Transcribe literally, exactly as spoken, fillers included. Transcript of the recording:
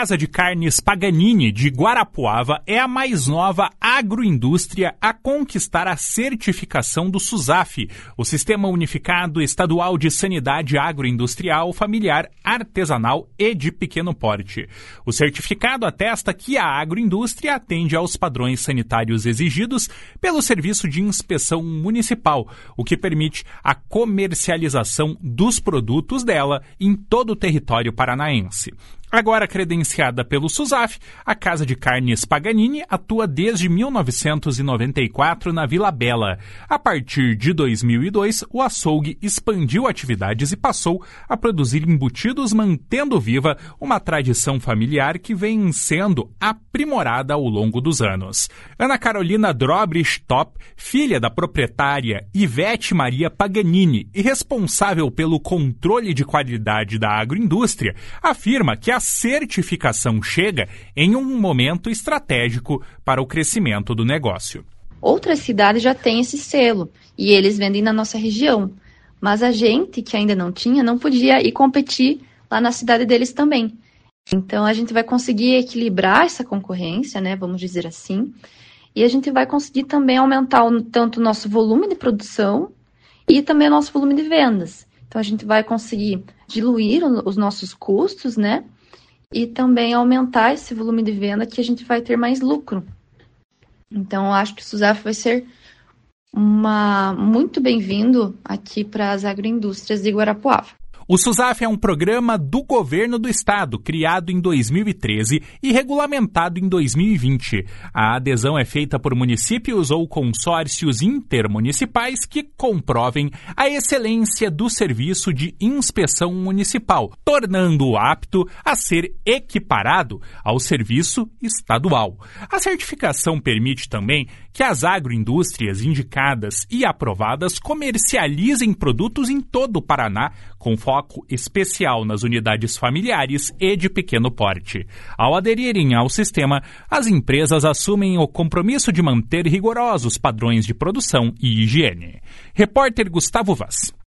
Casa de Carnes Paganini, de Guarapuava, é a mais nova agroindústria a conquistar a certificação do SUSAF, o Sistema Unificado Estadual de Sanidade Agroindustrial, Familiar, Artesanal e de Pequeno Porte. O certificado atesta que a agroindústria atende aos padrões sanitários exigidos pelo Serviço de Inspeção Municipal, o que permite a comercialização dos produtos dela em todo o território paranaense. Agora credenciada pelo SUSAF, a Casa de Carnes Paganini atua desde mil novecentos e noventa e quatro na Vila Bela. A partir de dois mil e dois, o açougue expandiu atividades e passou a produzir embutidos, mantendo viva uma tradição familiar que vem sendo aprimorada ao longo dos anos. Ana Carolina Drobrich Top, filha da proprietária Ivete Maria Paganini e responsável pelo controle de qualidade da agroindústria, afirma que a certificação chega em um momento estratégico para o crescimento do negócio. Outras cidades já têm esse selo e eles vendem na nossa região, mas a gente que ainda não tinha não podia ir competir lá na cidade deles também. Então a gente vai conseguir equilibrar essa concorrência, né, vamos dizer assim, e a gente vai conseguir também aumentar o, tanto o nosso volume de produção e também o nosso volume de vendas. Então a gente vai conseguir diluir os nossos custos, né? E também aumentar esse volume de venda que a gente vai ter mais lucro. Então, eu acho que o SUSAF vai ser uma, muito bem-vindo aqui para as agroindústrias de Guarapuava. O SUSAF é um programa do governo do estado, criado em dois mil e treze e regulamentado em dois mil e vinte. A adesão é feita por municípios ou consórcios intermunicipais que comprovem a excelência do serviço de inspeção municipal, tornando-o apto a ser equiparado ao serviço estadual. A certificação permite também que as agroindústrias indicadas e aprovadas comercializem produtos em todo o Paraná, com foco especial nas unidades familiares e de pequeno porte. Ao aderirem ao sistema, as empresas assumem o compromisso de manter rigorosos padrões de produção e higiene. Repórter Gustavo Vaz.